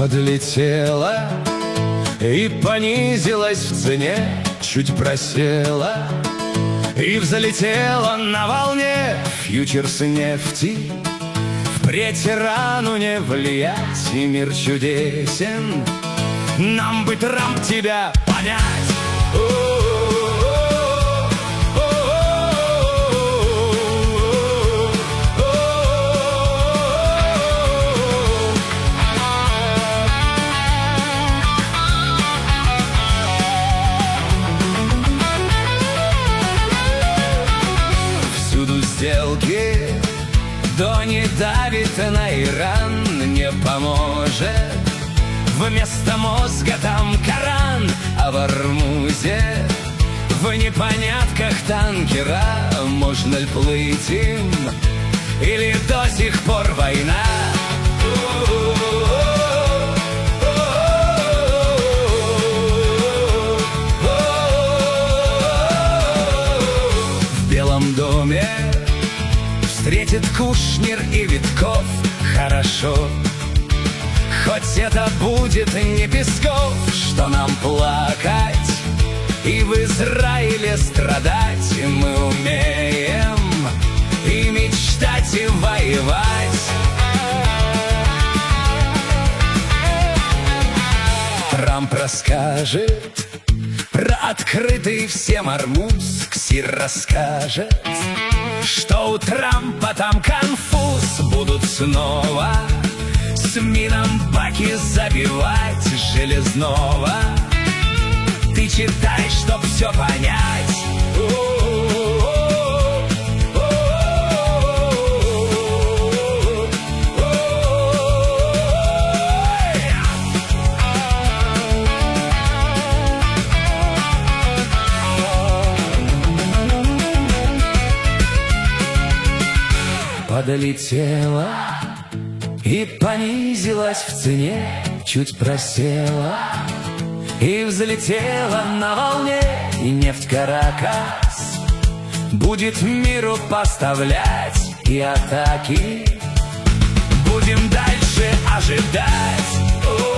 Подлетела и понизилась в цене, чуть просела и взлетела на волне. Фьючерсы нефти впредь Ирану не влиять, и мир чудесен. Нам бы, Трамп, тебя понять. Всюду сделки, да не давит на Иран, не поможет. Вместо мозга там Коран, а в Ормузе в непонятках танкера. Можно ли плыть им, или до сих пор война? В Белом доме встретит Кушнер и Витков хорошо. Хоть это будет не Песков, что нам плакать и в Израиле страдать. Мы умеем и мечтать, и воевать. Трамп расскажет про открытый всем Ормуз. Ксир расскажет, что у Трампа там конфуз. Будут снова с мином баки забивать Железного. Ты читай, чтоб все понять. Подлетела и понизилась в цене, чуть просела и взлетела на волне. И нефть Каракас будет миру поставлять, и атаки будем дальше ожидать.